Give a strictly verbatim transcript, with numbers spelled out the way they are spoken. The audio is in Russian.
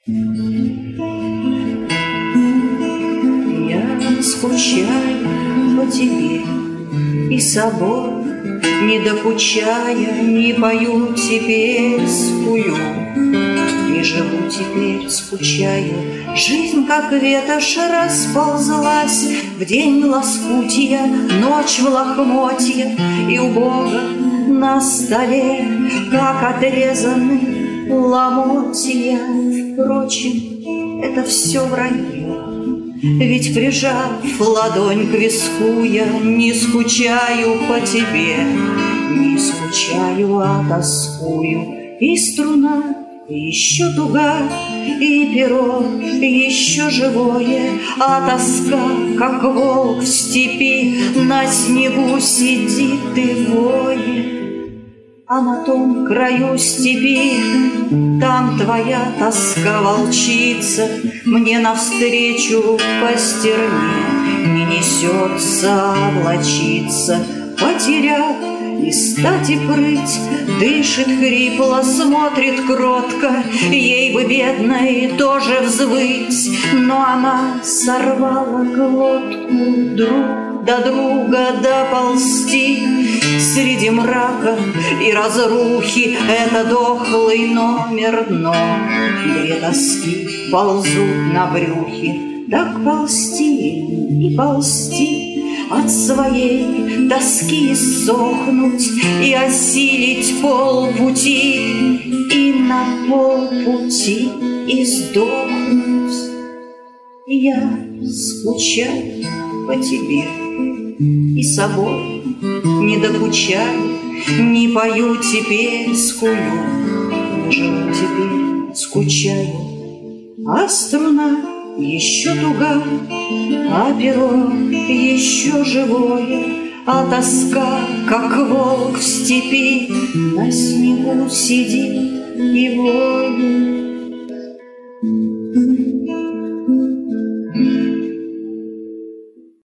Я скучаю по тебе и собой, не докучая, не пою теперь, скую. Не живу теперь, скучаю. Жизнь, как ветошь, расползлась в день лоскутья, ночь в лохмотье, и у Бога на столе, как отрезаны ломотья. Впрочем, это все вранье, ведь, прижав ладонь к виску, я не скучаю по тебе, не скучаю, а тоскую. И струна еще туга, и перо еще живое, а тоска, как волк в степи, на снегу сидит и воет. А на том краю степи, там твоя тоска волчица мне навстречу по стерне не несется влочиться. Потеряв и стать и прыть, дышит хрипло, смотрит кротко, ей бы бедной тоже взвыть, но она сорвала глотку. Друг до друга доползти среди мрака и разрухи — это дохлый номер, но две тоски ползут на брюхе. Так ползти и ползти, от своей тоски иссохнуть и осилить полпути, и на полпути издохнуть. Я скучаю по тебе и собой, не докучаю, не пою теперь, скую. Не живу теперь, скучаю, а струна еще туга, а перо еще живое, а тоска, как волк в степи, на снегу сидит и воет.